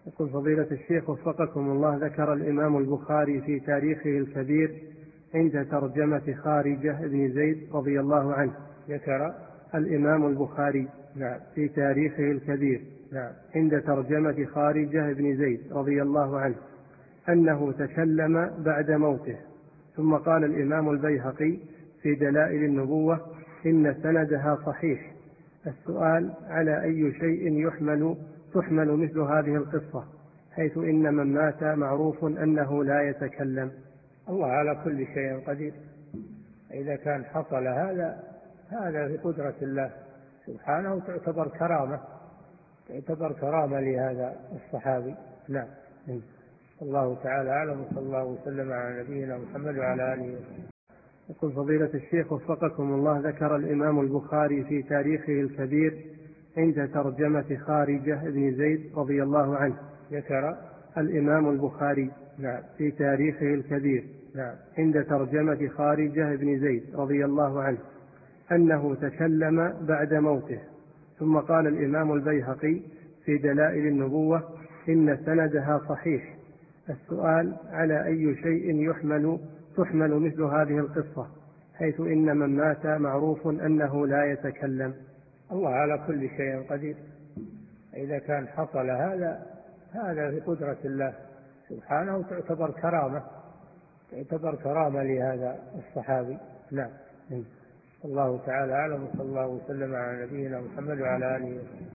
يقول فضيلة الشيخ وفقكم الله، ذكر الإمام البخاري في تاريخه الكبير عند ترجمة خارجة بن زيد رضي الله عنه. ذكر الإمام البخاري في تاريخه الكبير عند ترجمة خارجة بن زيد رضي الله عنه أنه تكلم بعد موته. ثم قال الإمام البيهقي في دلائل النبوة إن سندها صحيح. السؤال: على أي شيء تحمل مثل هذه القصة، حيث إن من مات معروف أنه لا يتكلم؟ الله على كل شيء قدير. إذا كان حصل هذا في قدرة الله سبحانه، تعتبر كرامة لهذا الصحابي. نعم. الله تعالى أعلم، وصلى الله وسلم على نبينا محمد وعلى آله وسلم. يقول فضيلة الشيخ وفقكم الله، ذكر الإمام البخاري في تاريخه الكبير عند ترجمة خارجة بن زيد رضي الله عنه. ذكر الإمام البخاري في تاريخه الكبير عند ترجمة خارجة بن زيد رضي الله عنه أنه تكلم بعد موته. ثم قال الإمام البيهقي في دلائل النبوة إن سندها صحيح. السؤال: على أي شيء تحمل مثل هذه القصة، حيث إن من مات معروف أنه لا يتكلم؟ الله على كل شيء قدير. إذا كان حصل هذا في قدرة الله سبحانه، تعتبر كرامة لهذا الصحابي. نعم. الله تعالى أعلم، وصلى الله وسلم على نبينا محمد وعلى آله وسلم.